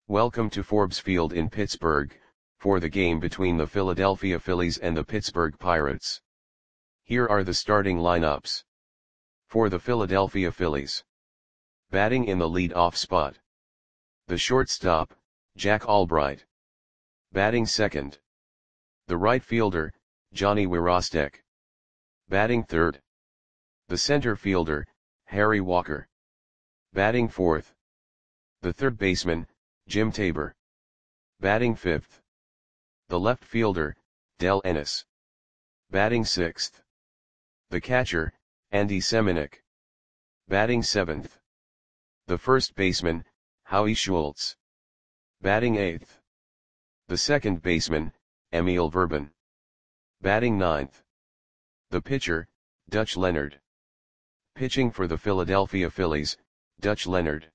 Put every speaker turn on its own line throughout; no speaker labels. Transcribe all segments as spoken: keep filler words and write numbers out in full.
Welcome to Forbes Field in Pittsburgh, for the game between the Philadelphia Phillies and the Pittsburgh Pirates. Here are the starting lineups. For the Philadelphia Phillies. Batting in the lead-off spot. The shortstop, Jack Albright. Batting second. The right fielder, Johnny Wirostek. Batting third. The center fielder, Harry Walker. Batting fourth. The third baseman, Jim Tabor. Batting fifth. The left fielder, Del Ennis. Batting sixth. The catcher, Andy Semenuk. Batting seventh. The first baseman, Howie Schultz. Batting eighth. The second baseman, Emil Verban. Batting ninth. The pitcher, Dutch Leonard. Pitching for the Philadelphia Phillies, Dutch Leonard.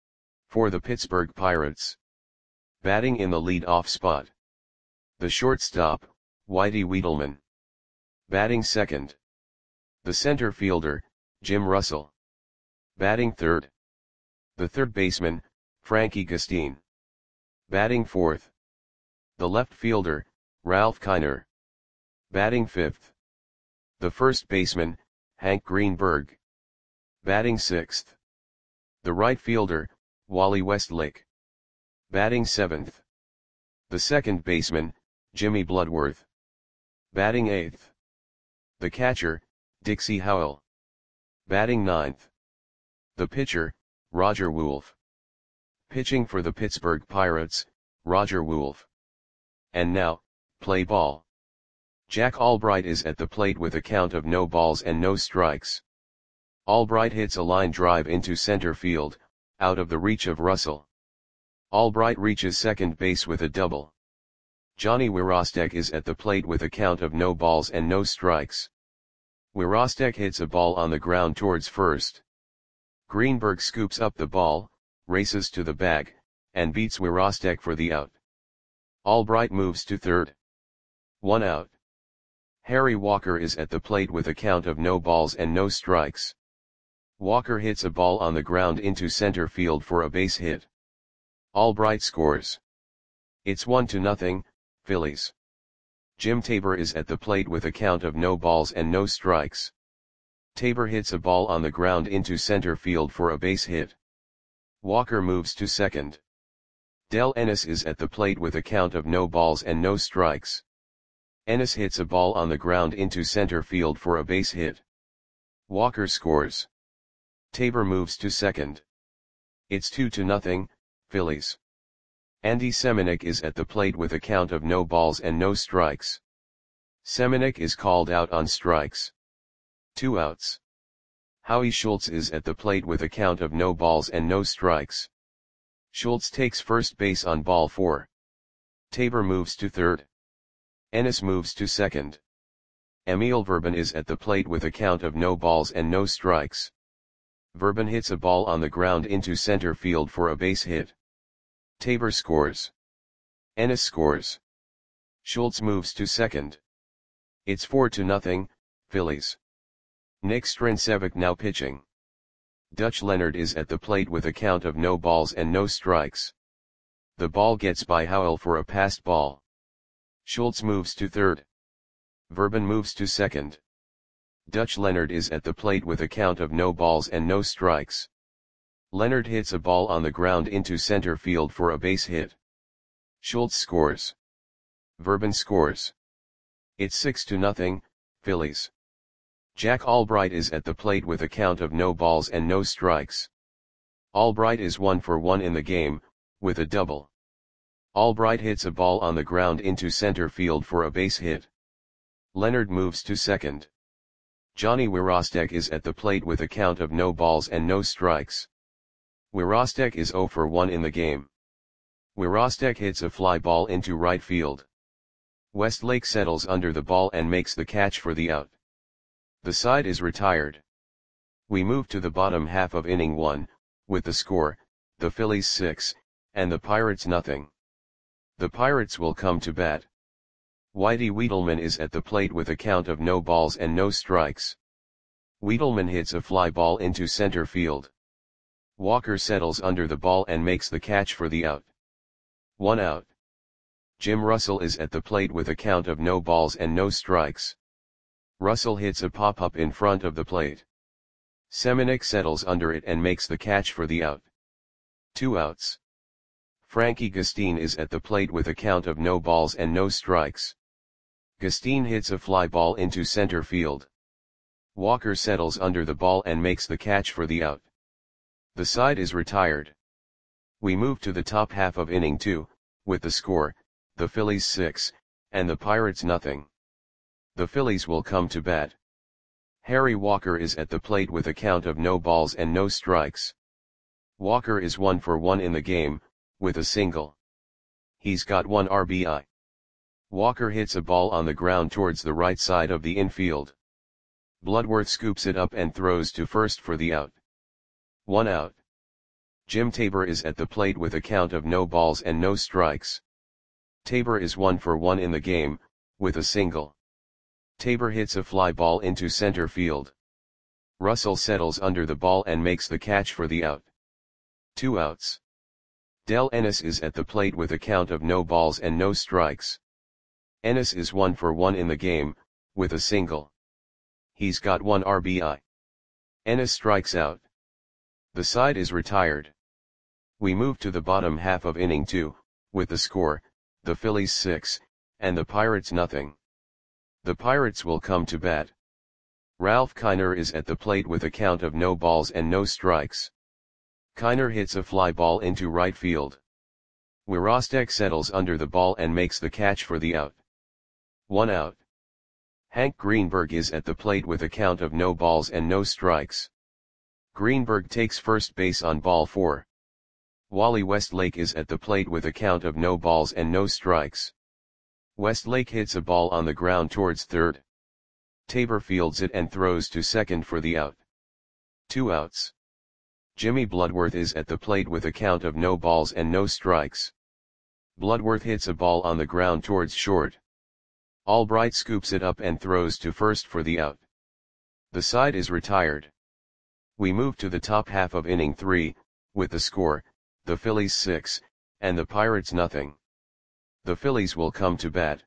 For the Pittsburgh Pirates. Batting in the lead-off spot. The shortstop, Whitey Wiedelman. Batting second. The center fielder, Jim Russell. Batting third. The third baseman, Frankie Gustin. Batting fourth. The left fielder, Ralph Kiner. Batting fifth. The first baseman, Hank Greenberg. Batting sixth. The right fielder, Wally Westlake. Batting seventh. The second baseman, Jimmy Bloodworth. Batting eighth. The catcher, Dixie Howell. Batting ninth. The pitcher, Roger Wolff. Pitching for the Pittsburgh Pirates, Roger Wolff. And now, play ball. Jack Albright is at the plate with a count of no balls and no strikes. Albright hits a line drive into center field, out of the reach of Russell. Albright reaches second base with a double. Johnny Wirostek is at the plate with a count of no balls and no strikes. Wirostek hits a ball on the ground towards first. Greenberg scoops up the ball, races to the bag, and beats Wirostek for the out. Albright moves to third. One out. Harry Walker is at the plate with a count of no balls and no strikes. Walker hits a ball on the ground into center field for a base hit. Albright scores. It's one to nothing, Phillies. Jim Tabor is at the plate with a count of no balls and no strikes. Tabor hits a ball on the ground into center field for a base hit. Walker moves to second. Del Ennis is at the plate with a count of no balls and no strikes. Ennis hits a ball on the ground into center field for a base hit. Walker scores. Tabor moves to second. It's two to nothing, Phillies. Andy Semenuk is at the plate with a count of no balls and no strikes. Semenuk is called out on strikes. Two outs. Howie Schultz is at the plate with a count of no balls and no strikes. Schultz takes first base on ball four. Tabor moves to third. Ennis moves to second. Emil Verban is at the plate with a count of no balls and no strikes. Verban hits a ball on the ground into center field for a base hit. Tabor scores. Ennis scores. Schultz moves to second. It's four to nothing, Phillies. Nick Strencevic now pitching. Dutch Leonard is at the plate with a count of no balls and no strikes. The ball gets by Howell for a passed ball. Schultz moves to third. Verban moves to second. Dutch Leonard is at the plate with a count of no balls and no strikes. Leonard hits a ball on the ground into center field for a base hit. Schultz scores. Verban scores. It's six to nothing, Phillies. Jack Albright is at the plate with a count of no balls and no strikes. Albright is one for one in the game, with a double. Albright hits a ball on the ground into center field for a base hit. Leonard moves to second. Johnny Wirostek is at the plate with a count of no balls and no strikes. Wirostek is zero for one in the game. Wirostek hits a fly ball into right field. Westlake settles under the ball and makes the catch for the out. The side is retired. We move to the bottom half of inning one, with the score, the Phillies six, and the Pirates nothing. The Pirates will come to bat. Whitey Wiedelman is at the plate with a count of no balls and no strikes. Wiedelman hits a fly ball into center field. Walker settles under the ball and makes the catch for the out. One out. Jim Russell is at the plate with a count of no balls and no strikes. Russell hits a pop-up in front of the plate. Semenuk settles under it and makes the catch for the out. Two outs. Frankie Gustin is at the plate with a count of no balls and no strikes. Gustin hits a fly ball into center field. Walker settles under the ball and makes the catch for the out. The side is retired. We move to the top half of inning two, with the score, the Phillies six, and the Pirates nothing. The Phillies will come to bat. Harry Walker is at the plate with a count of no balls and no strikes. Walker is one for one in the game, with a single. He's got one R B I. Walker hits a ball on the ground towards the right side of the infield. Bloodworth scoops it up and throws to first for the out. One out. Jim Tabor is at the plate with a count of no balls and no strikes. Tabor is one for one in the game, with a single. Tabor hits a fly ball into center field. Russell settles under the ball and makes the catch for the out. Two outs. Del Ennis is at the plate with a count of no balls and no strikes. Ennis is one for one in the game, with a single. He's got one R B I. Ennis strikes out. The side is retired. We move to the bottom half of inning two, with the score, the Phillies six, and the Pirates nothing. The Pirates will come to bat. Ralph Kiner is at the plate with a count of no balls and no strikes. Kiner hits a fly ball into right field. Wirostek settles under the ball and makes the catch for the out. One out. Hank Greenberg is at the plate with a count of no balls and no strikes. Greenberg takes first base on ball four. Wally Westlake is at the plate with a count of no balls and no strikes. Westlake hits a ball on the ground towards third. Tabor fields it and throws to second for the out. Two outs. Jimmy Bloodworth is at the plate with a count of no balls and no strikes. Bloodworth hits a ball on the ground towards short. Albright scoops it up and throws to first for the out. The side is retired. We move to the top half of inning three, with the score, the Phillies six, and the Pirates nothing. The Phillies will come to bat.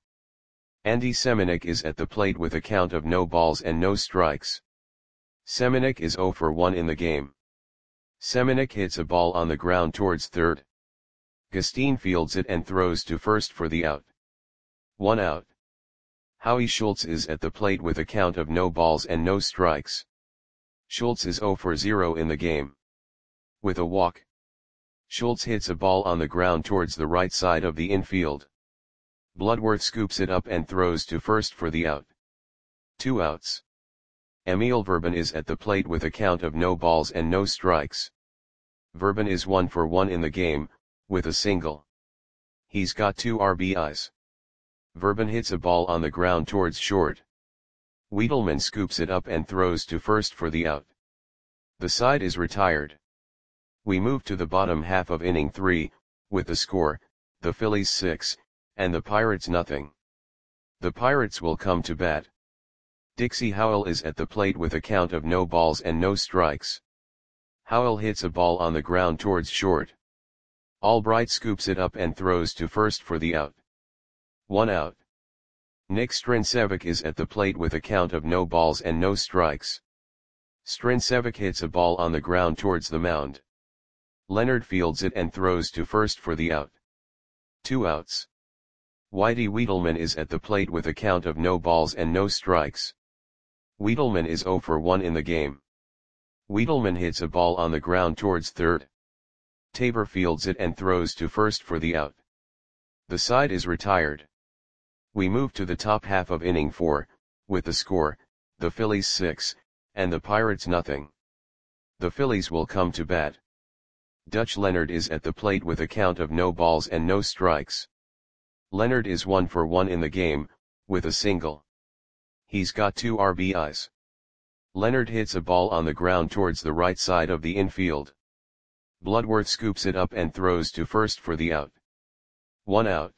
Andy Semenuk is at the plate with a count of no balls and no strikes. Semenuk is zero for one in the game. Semenuk hits a ball on the ground towards third. Gustin fields it and throws to first for the out. One out. Howie Schultz is at the plate with a count of no balls and no strikes. Schultz is zero for zero in the game. With a walk. Schultz hits a ball on the ground towards the right side of the infield. Bloodworth scoops it up and throws to first for the out. Two outs. Emil Verban is at the plate with a count of no balls and no strikes. Verban is one for one in the game, with a single. He's got two R B Is. Verban hits a ball on the ground towards short. Wiedelman scoops it up and throws to first for the out. The side is retired. We move to the bottom half of inning three, with the score, the Phillies six, and the Pirates nothing. The Pirates will come to bat. Dixie Howell is at the plate with a count of no balls and no strikes. Howell hits a ball on the ground towards short. Albright scoops it up and throws to first for the out. One out. Nick Strincevic is at the plate with a count of no balls and no strikes. Strincevic hits a ball on the ground towards the mound. Leonard fields it and throws to first for the out. Two outs. Whitey Wiedelman is at the plate with a count of no balls and no strikes. Wiedelman is zero for one in the game. Wiedelman hits a ball on the ground towards third. Tabor fields it and throws to first for the out. The side is retired. We move to the top half of inning four, with the score, the Phillies six, and the Pirates nothing. The Phillies will come to bat. Dutch Leonard is at the plate with a count of no balls and no strikes. Leonard is one for one in the game, with a single. He's got two R B Is. Leonard hits a ball on the ground towards the right side of the infield. Bloodworth scoops it up and throws to first for the out. One out.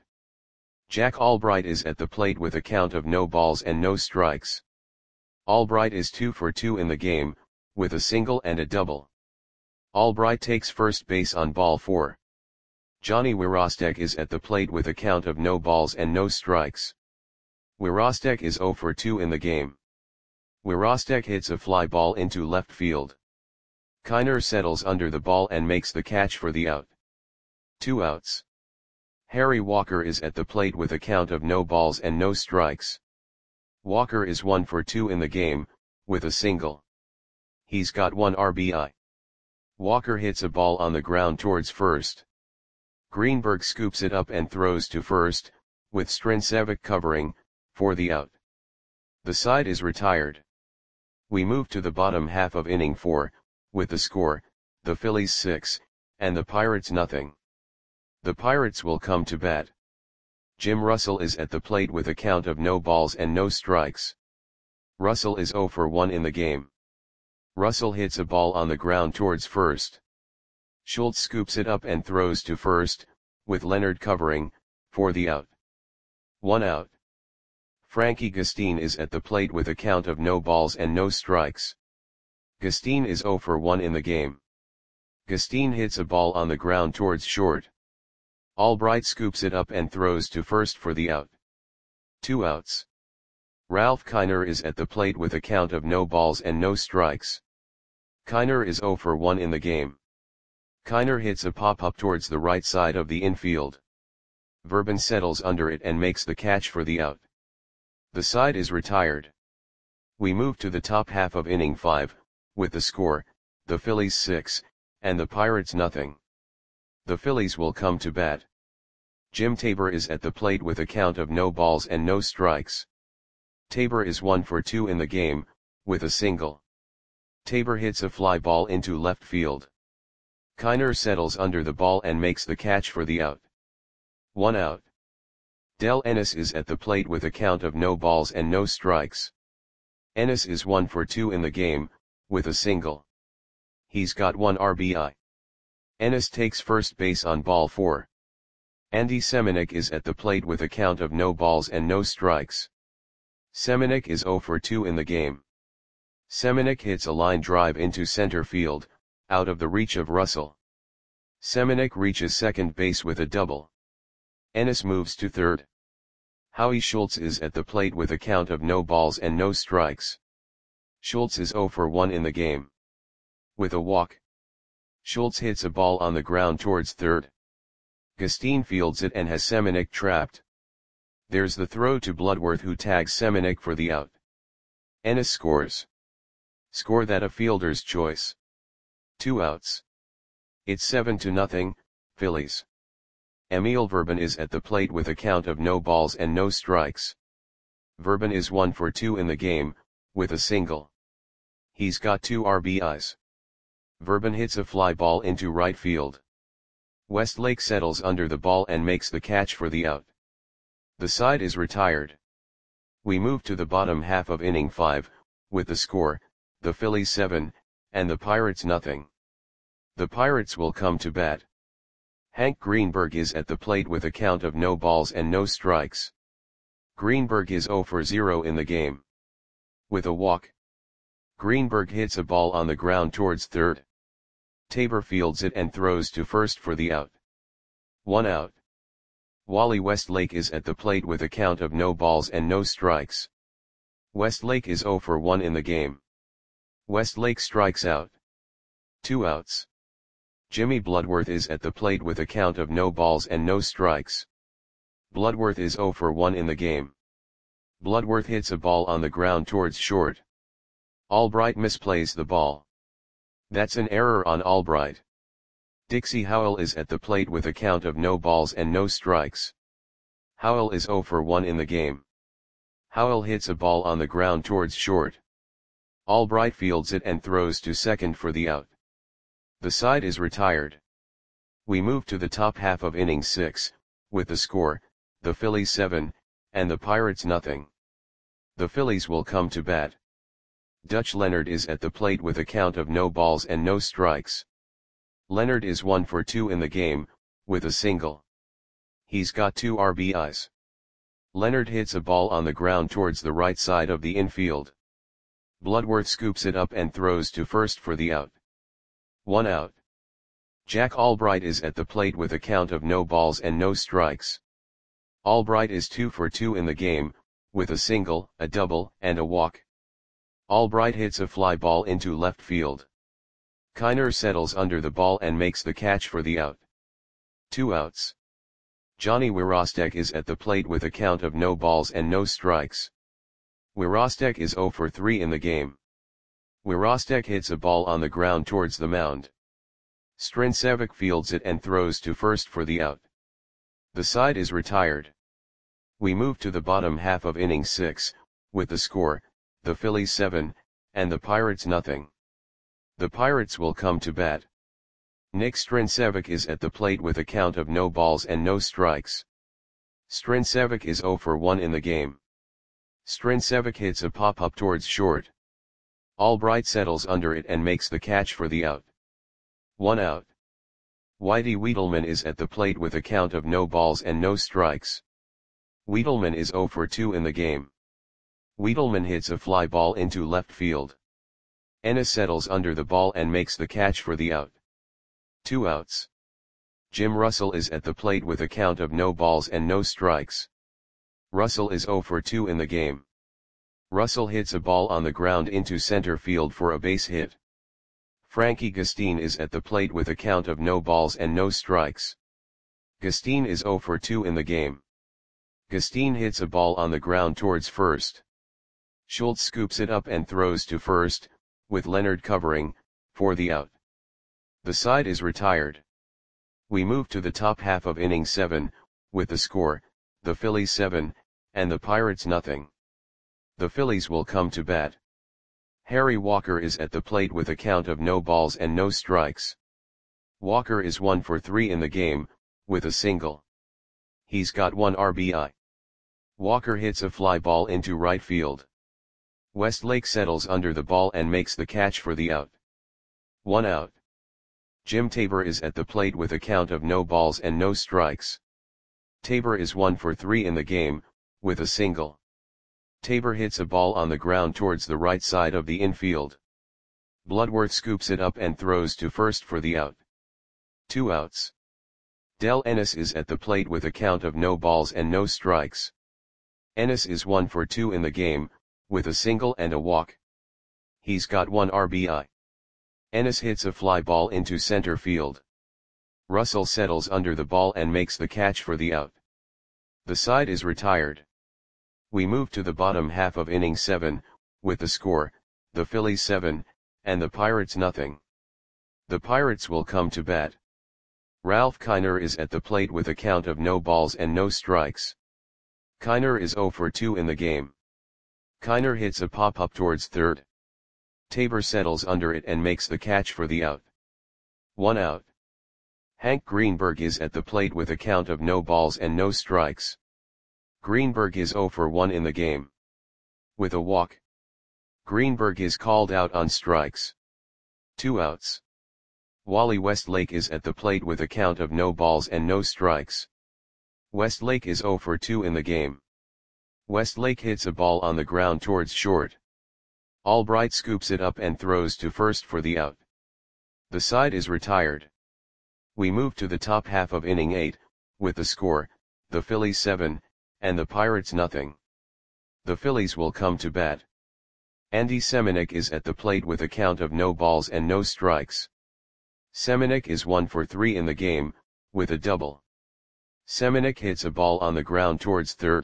Jack Albright is at the plate with a count of no balls and no strikes. Albright is two for two in the game, with a single and a double. Albright takes first base on ball four. Johnny Wirostek is at the plate with a count of no balls and no strikes. Wirostek is zero for two in the game. Wirostek hits a fly ball into left field. Kiner settles under the ball and makes the catch for the out. Two outs. Harry Walker is at the plate with a count of no balls and no strikes. Walker is one for two in the game, with a single. He's got one R B I. Walker hits a ball on the ground towards first. Greenberg scoops it up and throws to first, with Strincevic covering, for the out. The side is retired. We move to the bottom half of inning four, with the score, the Phillies six, and the Pirates nothing. The Pirates will come to bat. Jim Russell is at the plate with a count of no balls and no strikes. Russell is zero for one in the game. Russell hits a ball on the ground towards first. Schultz scoops it up and throws to first, with Leonard covering, for the out. One out. Frankie Gustine is at the plate with a count of no balls and no strikes. Gustine is zero for one in the game. Gustine hits a ball on the ground towards short. Albright scoops it up and throws to first for the out. Two outs. Ralph Kiner is at the plate with a count of no balls and no strikes. Kiner is zero for one in the game. Kiner hits a pop-up towards the right side of the infield. Verban settles under it and makes the catch for the out. The side is retired. We move to the top half of inning five, with the score, the Phillies six, and the Pirates nothing. The Phillies will come to bat. Jim Tabor is at the plate with a count of no balls and no strikes. Tabor is one for two in the game, with a single. Tabor hits a fly ball into left field. Kiner settles under the ball and makes the catch for the out. One out. Del Ennis is at the plate with a count of no balls and no strikes. Ennis is one for two in the game, with a single. He's got one R B I. Ennis takes first base on ball four. Andy Semenuk is at the plate with a count of no balls and no strikes. Semenuk is zero for two in the game. Semenuk hits a line drive into center field, out of the reach of Russell. Semenuk reaches second base with a double. Ennis moves to third. Howie Schultz is at the plate with a count of no balls and no strikes. Schultz is zero for one in the game. With a walk. Schultz hits a ball on the ground towards third. Gustine fields it and has Semenuk trapped. There's the throw to Bloodworth, who tags Semenuk for the out. Ennis scores. Score that a fielder's choice. Two outs. It's seven to nothing, Phillies. Emil Verban is at the plate with a count of no balls and no strikes. Verban is one for two in the game, with a single. He's got two R B Is. Verban hits a fly ball into right field. Westlake settles under the ball and makes the catch for the out. The side is retired. We move to the bottom half of inning five, with the score, the Phillies seven, and the Pirates nothing. The Pirates will come to bat. Hank Greenberg is at the plate with a count of no balls and no strikes. Greenberg is zero for zero in the game. With a walk. Greenberg hits a ball on the ground towards third. Tabor fields it and throws to first for the out. One out. Wally Westlake is at the plate with a count of no balls and no strikes. Westlake is zero for one in the game. Westlake strikes out. Two outs. Jimmy Bloodworth is at the plate with a count of no balls and no strikes. Bloodworth is zero for one in the game. Bloodworth hits a ball on the ground towards short. Albright misplays the ball. That's an error on Albright. Dixie Howell is at the plate with a count of no balls and no strikes. Howell is zero for one in the game. Howell hits a ball on the ground towards short. Albright fields it and throws to second for the out. The side is retired. We move to the top half of inning six, with the score, the Phillies seven, and the Pirates nothing. The Phillies will come to bat. Dutch Leonard is at the plate with a count of no balls and no strikes. Leonard is one for two in the game, with a single. He's got two R B Is. Leonard hits a ball on the ground towards the right side of the infield. Bloodworth scoops it up and throws to first for the out. One out. Jack Albright is at the plate with a count of no balls and no strikes. Albright is two for two in the game, with a single, a double, and a walk. Albright hits a fly ball into left field. Kiner settles under the ball and makes the catch for the out. Two outs. Johnny Wirostek is at the plate with a count of no balls and no strikes. Wirostek is zero for three in the game. Wirostek hits a ball on the ground towards the mound. Strincevic fields it and throws to first for the out. The side is retired. We move to the bottom half of inning six, with the score, the Phillies seven, and the Pirates nothing. The Pirates will come to bat. Nick Strincevic is at the plate with a count of no balls and no strikes. Strincevic is zero for one in the game. Strincevic hits a pop-up towards short. Albright settles under it and makes the catch for the out. One out. Whitey Wiedelman is at the plate with a count of no balls and no strikes. Wiedelman is zero for two in the game. Wiedelman hits a fly ball into left field. Ennis settles under the ball and makes the catch for the out. Two outs. Jim Russell is at the plate with a count of no balls and no strikes. Russell is zero for two in the game. Russell hits a ball on the ground into center field for a base hit. Frankie Gustine is at the plate with a count of no balls and no strikes. Gustine is zero for two in the game. Gustine hits a ball on the ground towards first. Schultz scoops it up and throws to first, with Leonard covering, for the out. The side is retired. We move to the top half of inning seven, with the score, the Phillies seven, and the Pirates nothing. The Phillies will come to bat. Harry Walker is at the plate with a count of no balls and no strikes. Walker is one for three in the game, with a single. He's got one R B I. Walker hits a fly ball into right field. Westlake settles under the ball and makes the catch for the out. One out. Jim Tabor is at the plate with a count of no balls and no strikes. Tabor is one for three in the game, with a single. Tabor hits a ball on the ground towards the right side of the infield. Bloodworth scoops it up and throws to first for the out. Two outs. Del Ennis is at the plate with a count of no balls and no strikes. Ennis is one for two in the game, with a single and a walk. He's got one R B I. Ennis hits a fly ball into center field. Russell settles under the ball and makes the catch for the out. The side is retired. We move to the bottom half of inning seven, with the score, the Phillies seven, and the Pirates nothing. The Pirates will come to bat. Ralph Kiner is at the plate with a count of no balls and no strikes. Kiner is zero for two in the game. Kiner hits a pop-up towards third. Tabor settles under it and makes the catch for the out. One out. Hank Greenberg is at the plate with a count of no balls and no strikes. Greenberg is zero for one in the game. With a walk. Greenberg is called out on strikes. Two outs. Wally Westlake is at the plate with a count of no balls and no strikes. Westlake is zero for two in the game. Westlake hits a ball on the ground towards short. Albright scoops it up and throws to first for the out. The side is retired. We move to the top half of inning eight, with the score, the Phillies seven, and the Pirates nothing. The Phillies will come to bat. Andy Semenuk is at the plate with a count of no balls and no strikes. Semenuk is one for three in the game, with a double. Semenuk hits a ball on the ground towards third.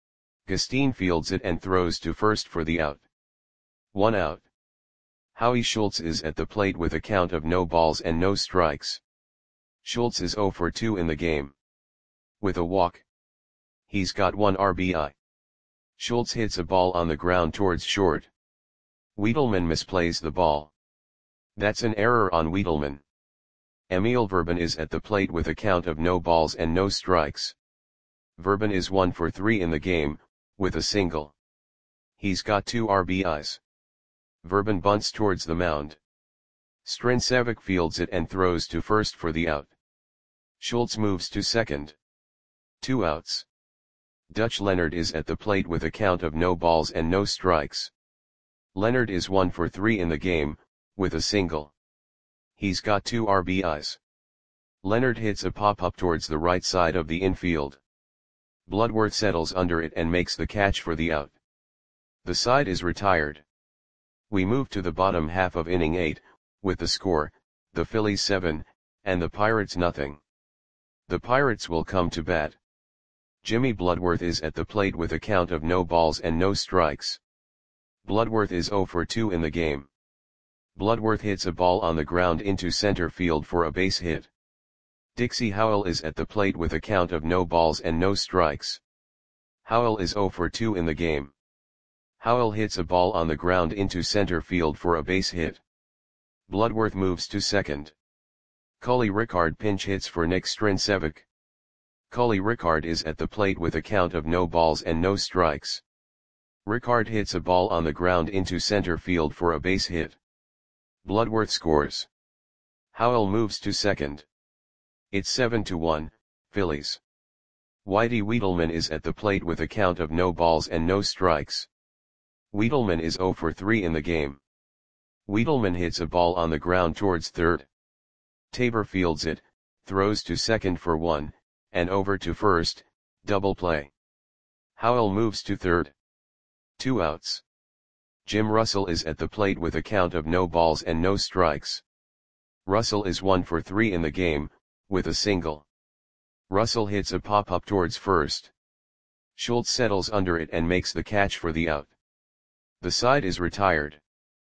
Gustine fields it and throws to first for the out. One out. Howie Schultz is at the plate with a count of no balls and no strikes. Schultz is zero for two in the game. With a walk. He's got one R B I. Schultz hits a ball on the ground towards short. Wiedelman misplays the ball. That's an error on Wiedelman. Emil Verban is at the plate with a count of no balls and no strikes. Verban is one for three in the game, with a single. He's got two R B Is. Verban bunts towards the mound. Strincevic fields it and throws to first for the out. Schultz moves to second. Two outs. Dutch Leonard is at the plate with a count of no balls and no strikes. Leonard is one for three in the game, with a single. He's got two R B Is. Leonard hits a pop-up towards the right side of the infield. Bloodworth settles under it and makes the catch for the out. The side is retired. We move to the bottom half of inning eight, with the score, the Phillies seven, and the Pirates nothing. The Pirates will come to bat. Jimmy Bloodworth is at the plate with a count of no balls and no strikes. Bloodworth is oh for two in the game. Bloodworth hits a ball on the ground into center field for a base hit. Dixie Howell is at the plate with a count of no balls and no strikes. Howell is oh for two in the game. Howell hits a ball on the ground into center field for a base hit. Bloodworth moves to second. Cully Rickard pinch hits for Nick Strincevic. Cully Rickard is at the plate with a count of no balls and no strikes. Rickard hits a ball on the ground into center field for a base hit. Bloodworth scores. Howell moves to second. It's seven to one, Phillies. Whitey Wiedelman is at the plate with a count of no balls and no strikes. Wiedelman is oh for three in the game. Wiedelman hits a ball on the ground towards third. Tabor fields it, throws to second for one, and over to first, double play. Howell moves to third. Two outs. Jim Russell is at the plate with a count of no balls and no strikes. Russell is one for three in the game, with a single. Russell hits a pop-up towards first. Schultz settles under it and makes the catch for the out. The side is retired.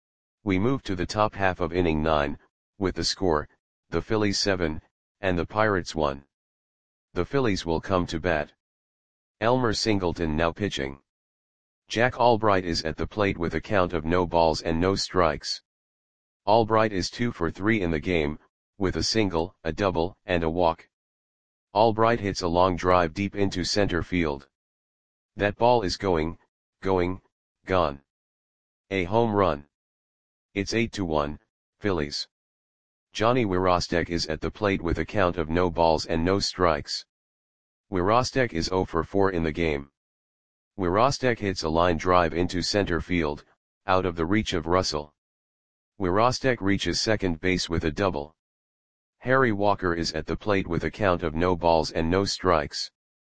We move to the top half of inning nine, with the score, the Phillies seven, and the Pirates one. The Phillies will come to bat. Elmer Singleton now pitching. Jack Albright is at the plate with a count of no balls and no strikes. Albright is two for three in the game, with a single, a double, and a walk. Albright hits a long drive deep into center field. That ball is going, going, gone. A home run. It's eight to one, Phillies. Johnny Wirostek is at the plate with a count of no balls and no strikes. Wirostek is oh for four in the game. Wirostek hits a line drive into center field, out of the reach of Russell. Wirostek reaches second base with a double. Harry Walker is at the plate with a count of no balls and no strikes.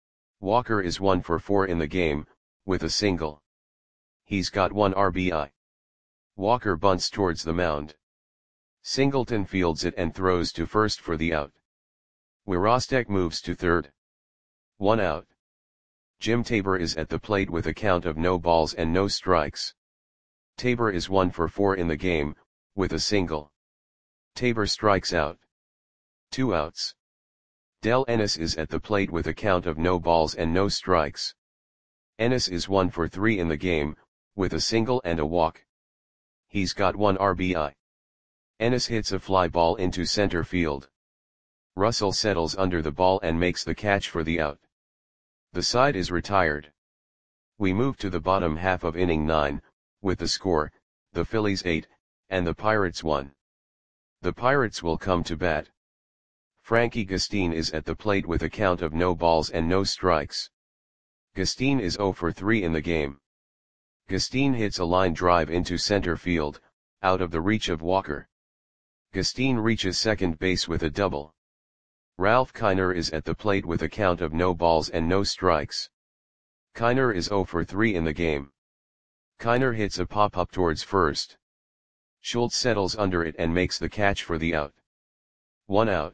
Walker is one for four in the game, with a single. He's got one R B I. Walker bunts towards the mound. Singleton fields it and throws to first for the out. Wirostek moves to third. One out. Jim Tabor is at the plate with a count of no balls and no strikes. Tabor is one for four in the game, with a single. Tabor strikes out. Two outs. Del Ennis is at the plate with a count of no balls and no strikes. Ennis is one for three in the game, with a single and a walk. He's got one R B I. Ennis hits a fly ball into center field. Russell settles under the ball and makes the catch for the out. The side is retired. We move to the bottom half of inning nine, with the score, the Phillies eight, and the Pirates one. The Pirates will come to bat. Frankie Gustine is at the plate with a count of no balls and no strikes. Gustine is oh for three in the game. Gustine hits a line drive into center field, out of the reach of Walker. Gustine reaches second base with a double. Ralph Kiner is at the plate with a count of no balls and no strikes. Kiner is oh for three in the game. Kiner hits a pop-up towards first. Schultz settles under it and makes the catch for the out. One out.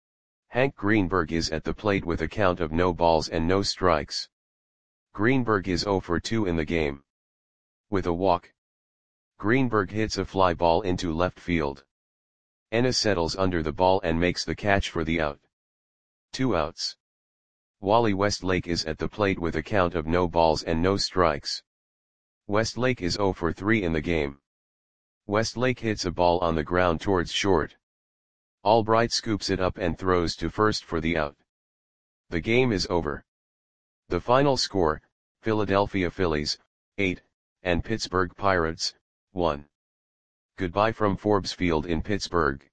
Hank Greenberg is at the plate with a count of no balls and no strikes. Greenberg is oh for two in the game. With a walk. Greenberg hits a fly ball into left field. Ennis settles under the ball and makes the catch for the out. Two outs. Wally Westlake is at the plate with a count of no balls and no strikes. Westlake is oh for three in the game. Westlake hits a ball on the ground towards short. Albright scoops it up and throws to first for the out. The game is over. The final score, Philadelphia Phillies, eight, and Pittsburgh Pirates, one. Goodbye from Forbes Field in Pittsburgh.